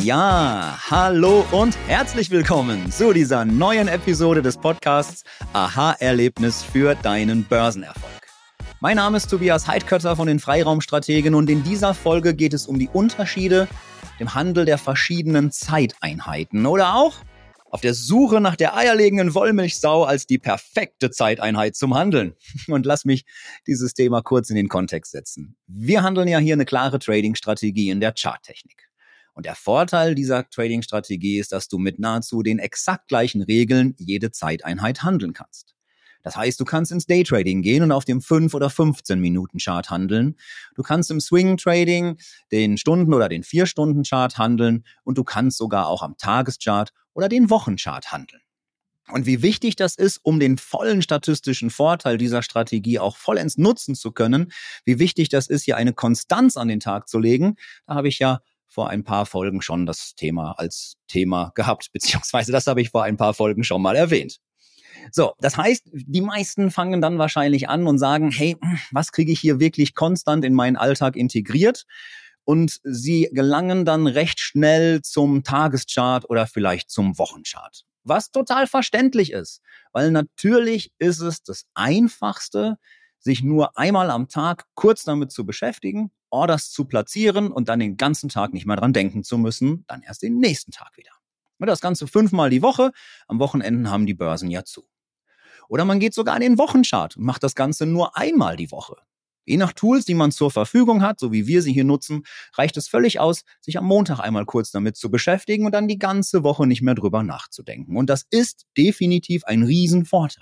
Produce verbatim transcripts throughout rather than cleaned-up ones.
Ja, hallo und herzlich willkommen zu dieser neuen Episode des Podcasts Aha-Erlebnis für deinen Börsenerfolg. Mein Name ist Tobias Heidkötter von den Freiraumstrategen und in dieser Folge geht es um die Unterschiede im Handel der verschiedenen Zeiteinheiten oder auch auf der Suche nach der eierlegenden Wollmilchsau als die perfekte Zeiteinheit zum Handeln. Und lass mich dieses Thema kurz in den Kontext setzen. Wir handeln ja hier eine klare Trading-Strategie in der Charttechnik. Und der Vorteil dieser Trading-Strategie ist, dass du mit nahezu den exakt gleichen Regeln jede Zeiteinheit handeln kannst. Das heißt, du kannst ins Daytrading gehen und auf dem fünf- oder fünfzehn-Minuten-Chart handeln. Du kannst im Swing-Trading den Stunden- oder den vier-Stunden-Chart handeln und du kannst sogar auch am Tageschart oder den Wochenchart handeln. Und wie wichtig das ist, um den vollen statistischen Vorteil dieser Strategie auch vollends nutzen zu können, wie wichtig das ist, hier eine Konstanz an den Tag zu legen, da habe ich ja vor ein paar Folgen schon das Thema als Thema gehabt, beziehungsweise das habe ich vor ein paar Folgen schon mal erwähnt. So, das heißt, die meisten fangen dann wahrscheinlich an und sagen, hey, was kriege ich hier wirklich konstant in meinen Alltag integriert? Und sie gelangen dann recht schnell zum Tageschart oder vielleicht zum Wochenchart. Was total verständlich ist, weil natürlich ist es das Einfachste, sich nur einmal am Tag kurz damit zu beschäftigen, Orders zu platzieren und dann den ganzen Tag nicht mehr dran denken zu müssen, dann erst den nächsten Tag wieder. Und das Ganze fünfmal die Woche, am Wochenenden haben die Börsen ja zu. Oder man geht sogar in den Wochenchart und macht das Ganze nur einmal die Woche. Je nach Tools, die man zur Verfügung hat, so wie wir sie hier nutzen, reicht es völlig aus, sich am Montag einmal kurz damit zu beschäftigen und dann die ganze Woche nicht mehr drüber nachzudenken. Und das ist definitiv ein Riesenvorteil.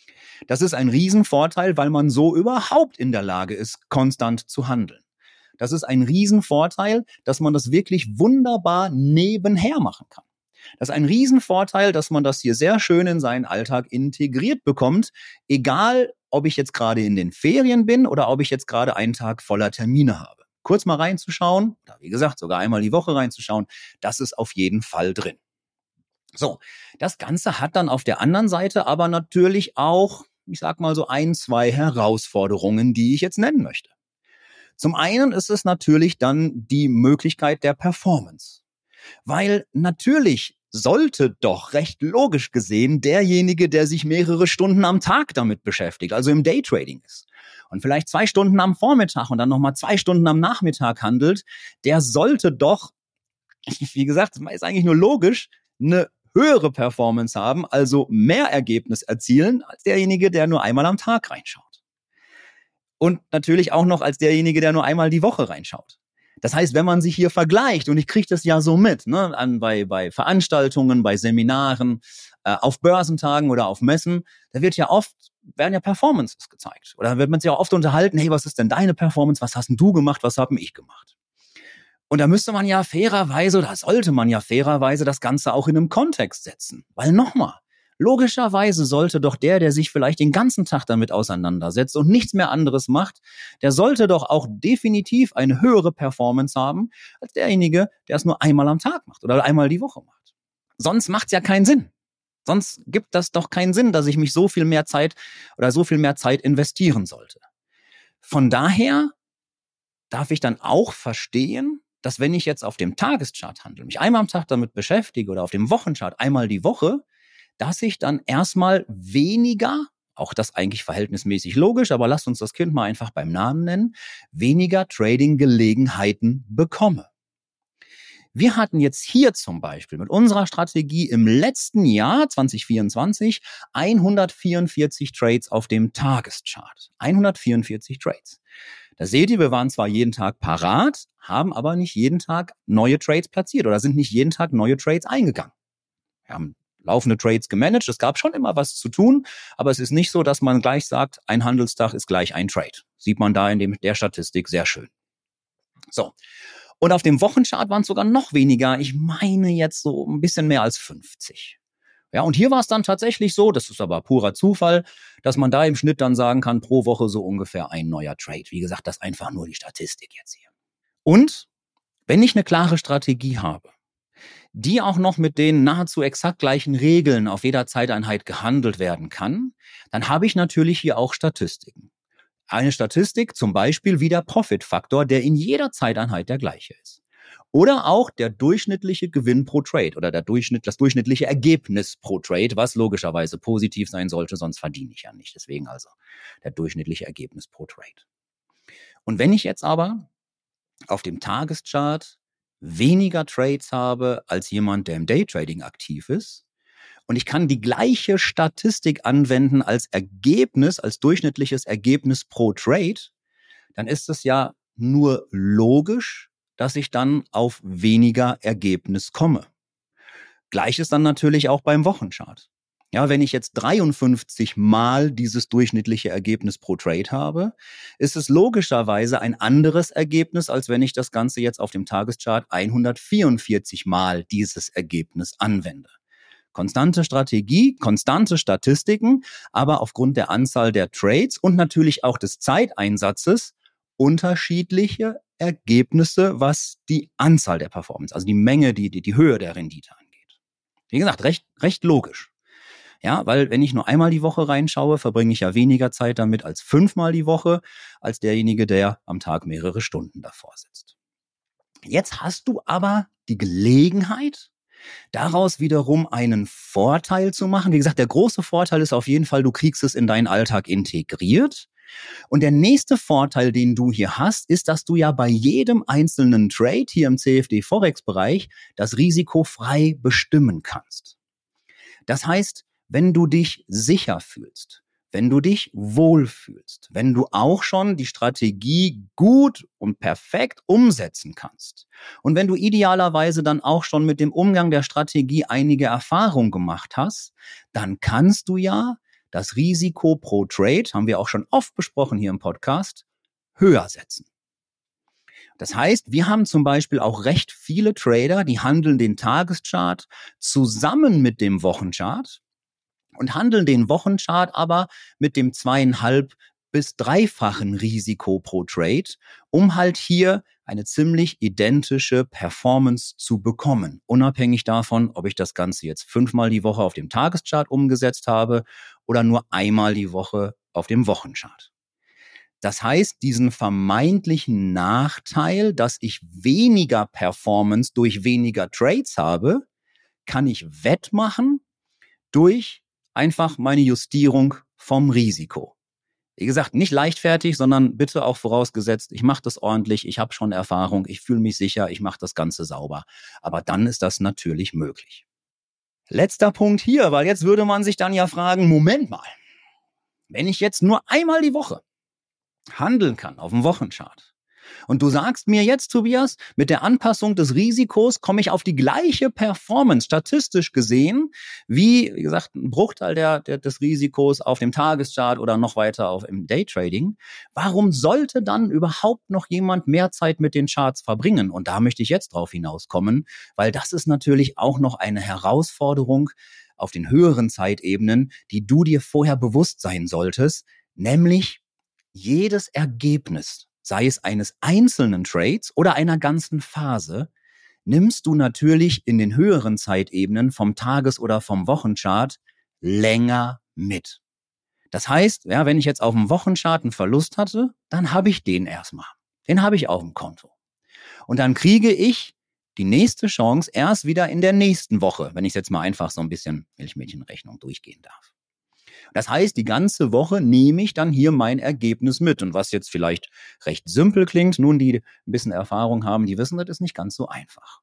Das ist ein Riesenvorteil, weil man so überhaupt in der Lage ist, konstant zu handeln. Das ist ein Riesenvorteil, dass man das wirklich wunderbar nebenher machen kann. Das ist ein Riesenvorteil, dass man das hier sehr schön in seinen Alltag integriert bekommt, egal ob ich jetzt gerade in den Ferien bin oder ob ich jetzt gerade einen Tag voller Termine habe. Kurz mal reinzuschauen, oder wie gesagt, sogar einmal die Woche reinzuschauen, das ist auf jeden Fall drin. So, das Ganze hat dann auf der anderen Seite aber natürlich auch, ich sag mal so ein, zwei Herausforderungen, die ich jetzt nennen möchte. Zum einen ist es natürlich dann die Möglichkeit der Performance. Weil natürlich sollte doch recht logisch gesehen derjenige, der sich mehrere Stunden am Tag damit beschäftigt, also im Daytrading ist und vielleicht zwei Stunden am Vormittag und dann nochmal zwei Stunden am Nachmittag handelt, der sollte doch, wie gesagt, das ist eigentlich nur logisch, eine höhere Performance haben, also mehr Ergebnis erzielen als derjenige, der nur einmal am Tag reinschaut. Und natürlich auch noch als derjenige, der nur einmal die Woche reinschaut. Das heißt, wenn man sich hier vergleicht, und ich kriege das ja so mit, ne, an, bei, bei Veranstaltungen, bei Seminaren, äh, auf Börsentagen oder auf Messen, da wird ja oft, werden ja Performances gezeigt. Oder wird man sich auch oft unterhalten, hey, was ist denn deine Performance, was hast denn du gemacht, was habe ich gemacht? Und da müsste man ja fairerweise, oder sollte man ja fairerweise das Ganze auch in einem Kontext setzen. Weil nochmal, logischerweise sollte doch der, der sich vielleicht den ganzen Tag damit auseinandersetzt und nichts mehr anderes macht, der sollte doch auch definitiv eine höhere Performance haben, als derjenige, der es nur einmal am Tag macht oder einmal die Woche macht. Sonst macht es ja keinen Sinn. Sonst gibt das doch keinen Sinn, dass ich mich so viel mehr Zeit oder so viel mehr Zeit investieren sollte. Von daher darf ich dann auch verstehen, dass wenn ich jetzt auf dem Tageschart handle, mich einmal am Tag damit beschäftige oder auf dem Wochenchart einmal die Woche, dass ich dann erstmal weniger, auch das eigentlich verhältnismäßig logisch, aber lasst uns das Kind mal einfach beim Namen nennen, weniger Trading-Gelegenheiten bekomme. Wir hatten jetzt hier zum Beispiel mit unserer Strategie im letzten Jahr zwanzig vierundzwanzig hundertvierundvierzig Trades auf dem Tageschart. hundertvierundvierzig Trades. Da seht ihr, wir waren zwar jeden Tag parat, haben aber nicht jeden Tag neue Trades platziert oder sind nicht jeden Tag neue Trades eingegangen. Wir haben laufende Trades gemanagt. Es gab schon immer was zu tun, aber es ist nicht so, dass man gleich sagt, ein Handelstag ist gleich ein Trade. Sieht man da in dem, der Statistik sehr schön. So. Und auf dem Wochenchart waren es sogar noch weniger. Ich meine jetzt so ein bisschen mehr als fünfzig. Ja, und hier war es dann tatsächlich so, das ist aber purer Zufall, dass man da im Schnitt dann sagen kann, pro Woche so ungefähr ein neuer Trade. Wie gesagt, das ist einfach nur die Statistik jetzt hier. Und wenn ich eine klare Strategie habe, die auch noch mit den nahezu exakt gleichen Regeln auf jeder Zeiteinheit gehandelt werden kann, dann habe ich natürlich hier auch Statistiken. Eine Statistik zum Beispiel wie der Profitfaktor, der in jeder Zeiteinheit der gleiche ist. Oder auch der durchschnittliche Gewinn pro Trade oder der Durchschnitt, das durchschnittliche Ergebnis pro Trade, was logischerweise positiv sein sollte, sonst verdiene ich ja nicht. Deswegen also der durchschnittliche Ergebnis pro Trade. Und wenn ich jetzt aber auf dem Tageschart weniger Trades habe als jemand, der im Daytrading aktiv ist, und ich kann die gleiche Statistik anwenden als Ergebnis, als durchschnittliches Ergebnis pro Trade, dann ist es ja nur logisch, dass ich dann auf weniger Ergebnis komme. Gleiches dann natürlich auch beim Wochenchart. Ja, wenn ich jetzt dreiundfünfzig Mal dieses durchschnittliche Ergebnis pro Trade habe, ist es logischerweise ein anderes Ergebnis, als wenn ich das Ganze jetzt auf dem Tageschart hundertvierundvierzig Mal dieses Ergebnis anwende. Konstante Strategie, konstante Statistiken, aber aufgrund der Anzahl der Trades und natürlich auch des Zeiteinsatzes unterschiedliche Ergebnisse, was die Anzahl der Performance, also die Menge, die, die, die Höhe der Rendite angeht. Wie gesagt, recht, recht logisch. Ja, weil wenn ich nur einmal die Woche reinschaue, verbringe ich ja weniger Zeit damit als fünfmal die Woche, als derjenige, der am Tag mehrere Stunden davor sitzt. Jetzt hast du aber die Gelegenheit, daraus wiederum einen Vorteil zu machen. Wie gesagt, der große Vorteil ist auf jeden Fall, du kriegst es in deinen Alltag integriert. Und der nächste Vorteil, den du hier hast, ist, dass du ja bei jedem einzelnen Trade hier im C F D-Forex-Bereich das Risiko frei bestimmen kannst. Das heißt, wenn du dich sicher fühlst, wenn du dich wohlfühlst, wenn du auch schon die Strategie gut und perfekt umsetzen kannst und wenn du idealerweise dann auch schon mit dem Umgang der Strategie einige Erfahrung gemacht hast, dann kannst du ja das Risiko pro Trade, haben wir auch schon oft besprochen hier im Podcast, höher setzen. Das heißt, wir haben zum Beispiel auch recht viele Trader, die handeln den Tageschart zusammen mit dem Wochenchart und handeln den Wochenchart aber mit dem zweieinhalb bis dreifachen Risiko pro Trade, um halt hier eine ziemlich identische Performance zu bekommen. Unabhängig davon, ob ich das Ganze jetzt fünfmal die Woche auf dem Tageschart umgesetzt habe oder nur einmal die Woche auf dem Wochenchart. Das heißt, diesen vermeintlichen Nachteil, dass ich weniger Performance durch weniger Trades habe, kann ich wettmachen durch einfach meine Justierung vom Risiko. Wie gesagt, nicht leichtfertig, sondern bitte auch vorausgesetzt, ich mache das ordentlich, ich habe schon Erfahrung, ich fühle mich sicher, ich mache das Ganze sauber. Aber dann ist das natürlich möglich. Letzter Punkt hier, weil jetzt würde man sich dann ja fragen, Moment mal, wenn ich jetzt nur einmal die Woche handeln kann auf dem Wochenchart und du sagst mir jetzt, Tobias, mit der Anpassung des Risikos komme ich auf die gleiche Performance, statistisch gesehen, wie, wie gesagt, ein Bruchteil der, der, des Risikos auf dem Tageschart oder noch weiter auf im Daytrading. Warum sollte dann überhaupt noch jemand mehr Zeit mit den Charts verbringen? Und da möchte ich jetzt drauf hinauskommen, weil das ist natürlich auch noch eine Herausforderung auf den höheren Zeitebenen, die du dir vorher bewusst sein solltest, nämlich jedes Ergebnis, sei es eines einzelnen Trades oder einer ganzen Phase, nimmst du natürlich in den höheren Zeitebenen vom Tages- oder vom Wochenchart länger mit. Das heißt, ja, wenn ich jetzt auf dem Wochenchart einen Verlust hatte, dann habe ich den erstmal. Den habe ich auf dem Konto. Und dann kriege ich die nächste Chance erst wieder in der nächsten Woche, wenn ich jetzt mal einfach so ein bisschen Milchmädchenrechnung durchgehen darf. Das heißt, die ganze Woche nehme ich dann hier mein Ergebnis mit. Und was jetzt vielleicht recht simpel klingt, nun, die ein bisschen Erfahrung haben, die wissen, das ist nicht ganz so einfach.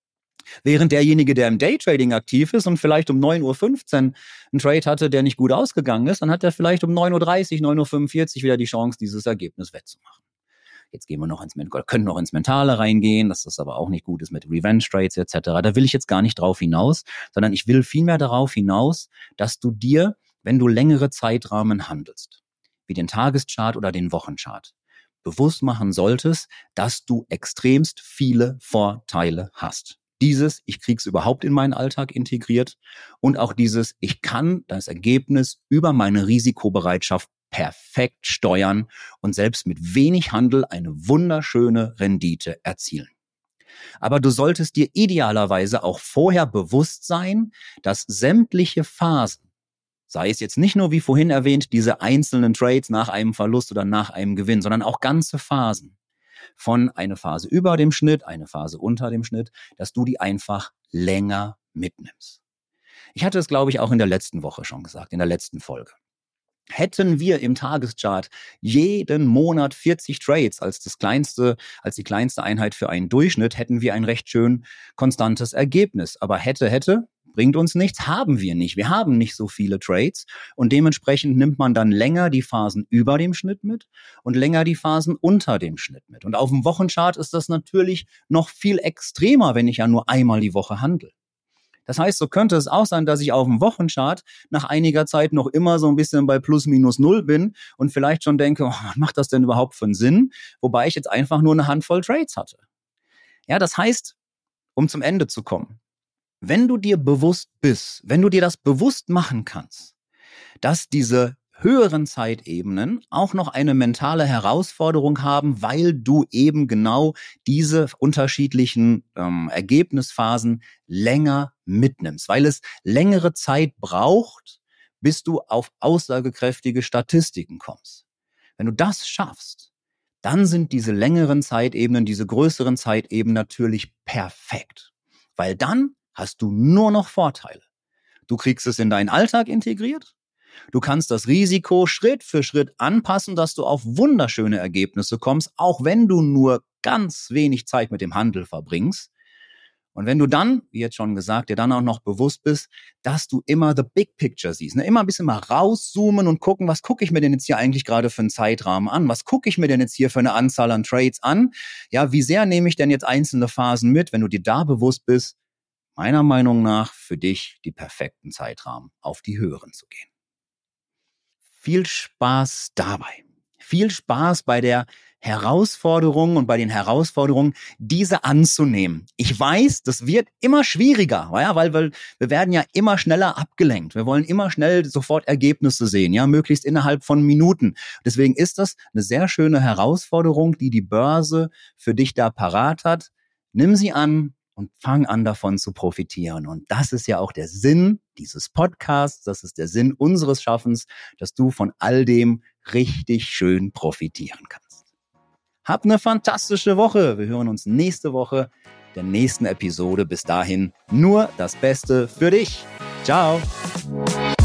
Während derjenige, der im Daytrading aktiv ist und vielleicht um neun Uhr fünfzehn einen Trade hatte, der nicht gut ausgegangen ist, dann hat er vielleicht um neun Uhr dreißig, neun Uhr fünfundvierzig wieder die Chance, dieses Ergebnis wettzumachen. Jetzt gehen wir noch ins, können noch ins Mentale reingehen, dass das aber auch nicht gut ist mit Revenge Trades et cetera. Da will ich jetzt gar nicht drauf hinaus, sondern ich will vielmehr darauf hinaus, dass du dir, wenn du längere Zeitrahmen handelst, wie den Tageschart oder den Wochenchart, bewusst machen solltest, dass du extremst viele Vorteile hast. Dieses, ich krieg's überhaupt in meinen Alltag integriert und auch dieses, ich kann das Ergebnis über meine Risikobereitschaft perfekt steuern und selbst mit wenig Handel eine wunderschöne Rendite erzielen. Aber du solltest dir idealerweise auch vorher bewusst sein, dass sämtliche Phasen, sei es jetzt nicht nur wie vorhin erwähnt, diese einzelnen Trades nach einem Verlust oder nach einem Gewinn, sondern auch ganze Phasen, von einer Phase über dem Schnitt, eine Phase unter dem Schnitt, dass du die einfach länger mitnimmst. Ich hatte es, glaube ich, auch in der letzten Woche schon gesagt, in der letzten Folge. Hätten wir im Tageschart jeden Monat vierzig Trades als das kleinste, als die kleinste Einheit für einen Durchschnitt, hätten wir ein recht schön konstantes Ergebnis. Aber hätte, hätte, bringt uns nichts, haben wir nicht. Wir haben nicht so viele Trades und dementsprechend nimmt man dann länger die Phasen über dem Schnitt mit und länger die Phasen unter dem Schnitt mit. Und auf dem Wochenchart ist das natürlich noch viel extremer, wenn ich ja nur einmal die Woche handle. Das heißt, so könnte es auch sein, dass ich auf dem Wochenchart nach einiger Zeit noch immer so ein bisschen bei plus minus null bin und vielleicht schon denke, oh, was macht das denn überhaupt für einen Sinn? Wobei ich jetzt einfach nur eine Handvoll Trades hatte. Ja, das heißt, um zum Ende zu kommen, wenn du dir bewusst bist, wenn du dir das bewusst machen kannst, dass diese höheren Zeitebenen auch noch eine mentale Herausforderung haben, weil du eben genau diese unterschiedlichen ähm, Ergebnisphasen länger mitnimmst, weil es längere Zeit braucht, bis du auf aussagekräftige Statistiken kommst. Wenn du das schaffst, dann sind diese längeren Zeitebenen, diese größeren Zeitebenen natürlich perfekt, weil dann hast du nur noch Vorteile. Du kriegst es in deinen Alltag integriert. Du kannst das Risiko Schritt für Schritt anpassen, dass du auf wunderschöne Ergebnisse kommst, auch wenn du nur ganz wenig Zeit mit dem Handel verbringst. Und wenn du dann, wie jetzt schon gesagt, dir dann auch noch bewusst bist, dass du immer the big picture siehst, ne? Immer ein bisschen mal rauszoomen und gucken, was gucke ich mir denn jetzt hier eigentlich gerade für einen Zeitrahmen an? Was gucke ich mir denn jetzt hier für eine Anzahl an Trades an? Ja, wie sehr nehme ich denn jetzt einzelne Phasen mit? Wenn du dir da bewusst bist, meiner Meinung nach für dich die perfekten Zeitrahmen auf die höheren zu gehen. Viel Spaß dabei. Viel Spaß bei der Herausforderung und bei den Herausforderungen, diese anzunehmen. Ich weiß, das wird immer schwieriger, ja, weil, weil wir werden ja immer schneller abgelenkt. Wir wollen immer schnell sofort Ergebnisse sehen, ja, möglichst innerhalb von Minuten. Deswegen ist das eine sehr schöne Herausforderung, die die Börse für dich da parat hat. Nimm sie an und fang an, davon zu profitieren. Und das ist ja auch der Sinn dieses Podcasts, das ist der Sinn unseres Schaffens, dass du von all dem richtig schön profitieren kannst. Hab eine fantastische Woche. Wir hören uns nächste Woche der nächsten Episode. Bis dahin nur das Beste für dich. Ciao.